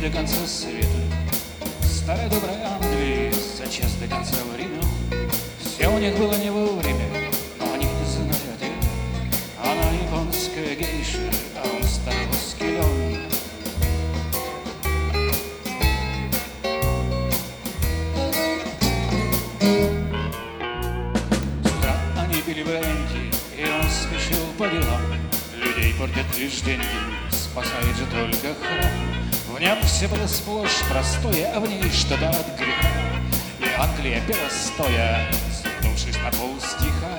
до конца света. Старая добрая Англия за час до конца времен. Все у них было не вовремя, но они не знали ответа. Она японская гейша, а он старый скелен. С утра они пили бренди, и он спешил по делам. Людей портят лишь деньги, спасает же только храм. В нем все было сплошь простое, а в ней что-то от греха. И Англия пела стоя, согнувшись на полстиха.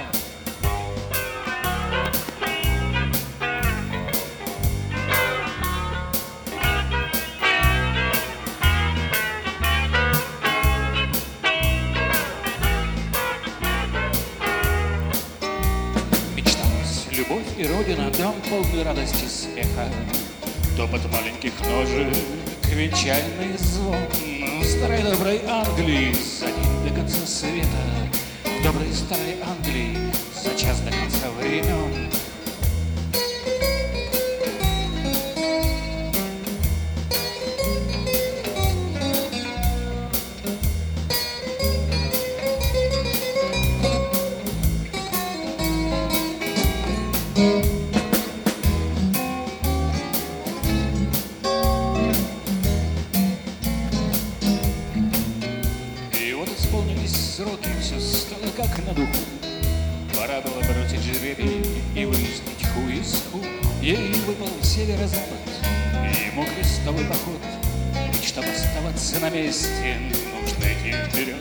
Мечталась любовь и родина, дом полный радости смеха. Топот маленьких ножек, венчальный звон. В старой доброй Англии за день до конца света. В доброй старой Англии за час до конца времен. Исполнились сроки, все стало как на духу. Пора было бросить жребий и выяснить ху из ху. Ей выпал северо-запад, и ему крестовый поход. Ведь чтобы оставаться на месте, нужно идти вперед.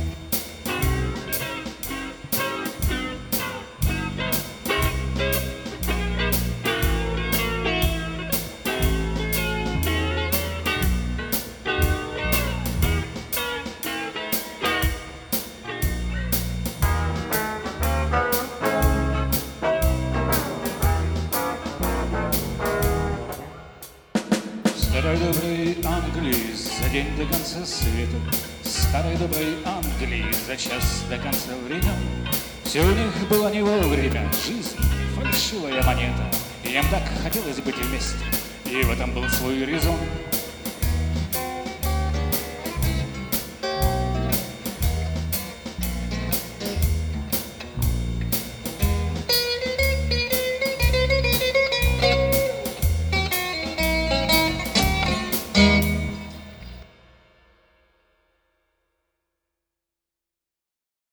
Старой доброй Англии за день до конца света. Старой доброй Англии за час до конца времен. Все у них было не вовремя, жизнь фальшивая монета. Им так хотелось быть вместе, и в этом был свой резон.